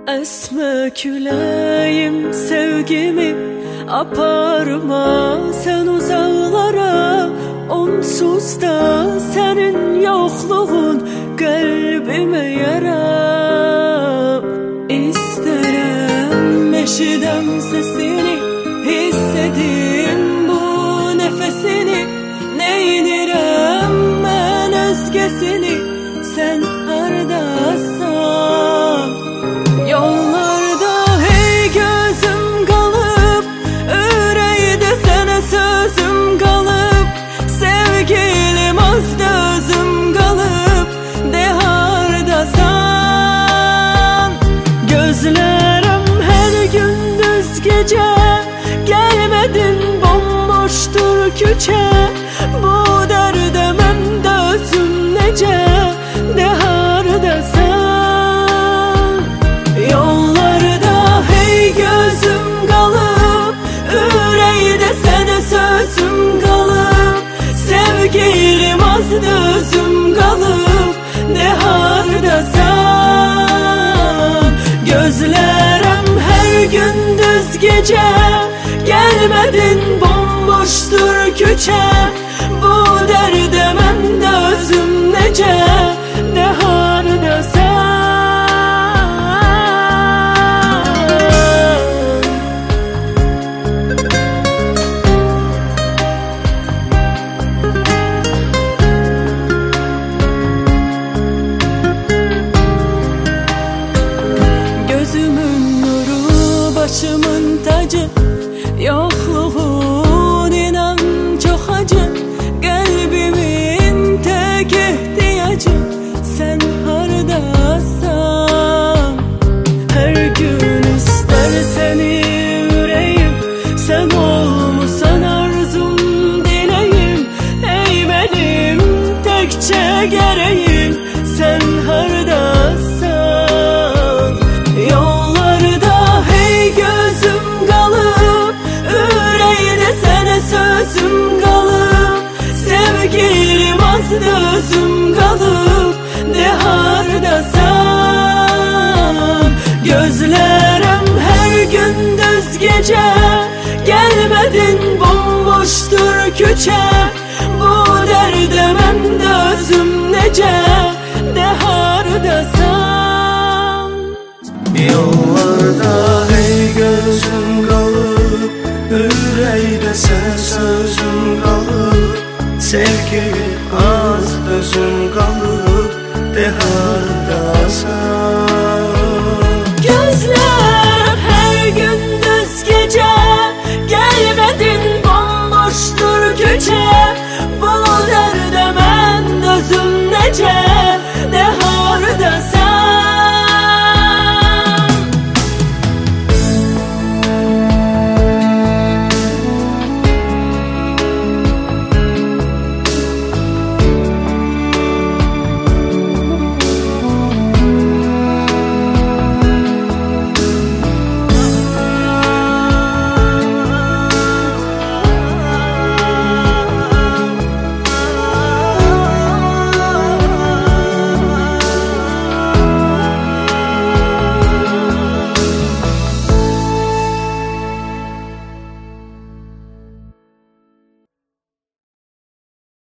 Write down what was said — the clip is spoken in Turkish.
Esme küləyim sevgimi aparma sen uzaqlara. Onsuz da senin yokluğun kalbime yara. İsterim eşidem sesini, hissedim bu nefesini. Neynirem ben özgesini, sen hardasan. Yollarda hey gözüm kalıp, yüreğde sana sözüm kalıp. Sevgilim azda özüm kalıp, de hardasan. Gözlerim her gündüz gece, gelmedin bomboştur küçe. Bu derde mende özüm nece, de hardasan. Yollarda hey gözüm kalıp, yüreğde sana sözüm kalıp. Sevgilim azdı özüm kalıp, ne hardasan. Gözlerim her gündüz gece, gelmedin bomboştur küçe. Bu derde mende özüm nece, ne hardasan. Gözümün nuru, başımın tacı. Yokluğun inan çok acı. Kalbimin tek ihtiyacı, sen hardasan. Her gün ister seni yüreğim, sen olmuşsan arzum dileğim. Ey benim tekçe gereğim, sen hardasan. Yollarda hey gözüm kalıp, yüreğde sana sözüm kalıp. Sevgilim azdı özüm kalıp, de hardasan. Gözlerim her gündüz gece, gelmedin bomboştur küçe. Bu derde mende özüm nece, de hardasan. Yollarda hey gözüm kalıp, yüreğde sen sözüm kalıp. Sevgi az özüm kalıp, de hardasan.